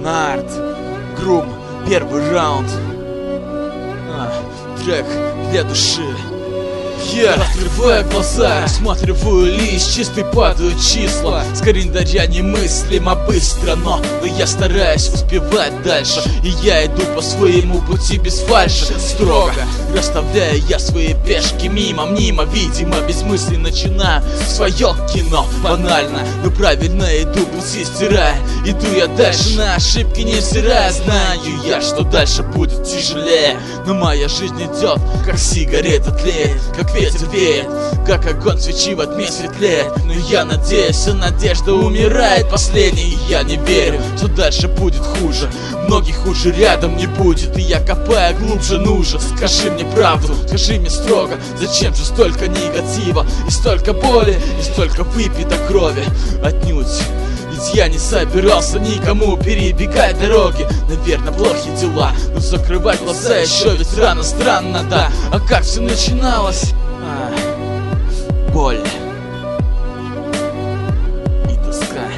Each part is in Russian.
Арт, Грум, первый раунд. Трек для души. Я открываю глаза, рассматриваю лист, чистый падают числа. С календаря немыслимо быстро, но я стараюсь успевать дальше. И я иду по своему пути без фальши, строго расставляя я свои пешки мимо, видимо, без мысли начинаю свое кино. Банально, но правильно иду, пути стирая. Иду я дальше, на ошибки не взирая. Знаю я, что дальше будет тяжелее, но моя жизнь идет, как сигарета тлеет, как ветер веет, как огонь свечи во тьме светлеет. Но я надеюсь, а надежда умирает последней. И я не верю, что дальше будет хуже. Многих уже рядом не будет, и я копаю глубже нужен. Скажи мне правду, скажи мне строго, зачем же столько негатива, и столько боли, и столько выпито крови? Отнюдь, ведь я не собирался никому перебегать дороги. Наверное, плохие дела, но закрывать глаза еще ведь рано, странно, да. А как все начиналось? Боль и тоска.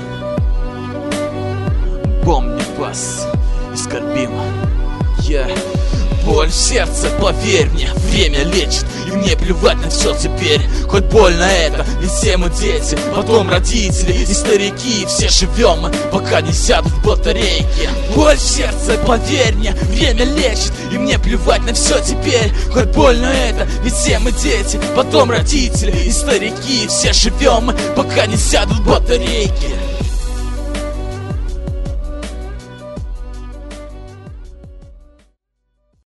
Помни вас и скорбим. Боль в сердце, поверь мне, время лечит, и мне плевать на все теперь. Хоть больно это, ведь все мы дети, потом родители и старики. Все живем мы, пока не сядут в батарейки. Боль в сердце, поверь мне, время лечит, и мне плевать на все теперь. Хоть больно это, ведь все мы дети, потом родители и старики. Все живем мы, пока не сядут батарейки.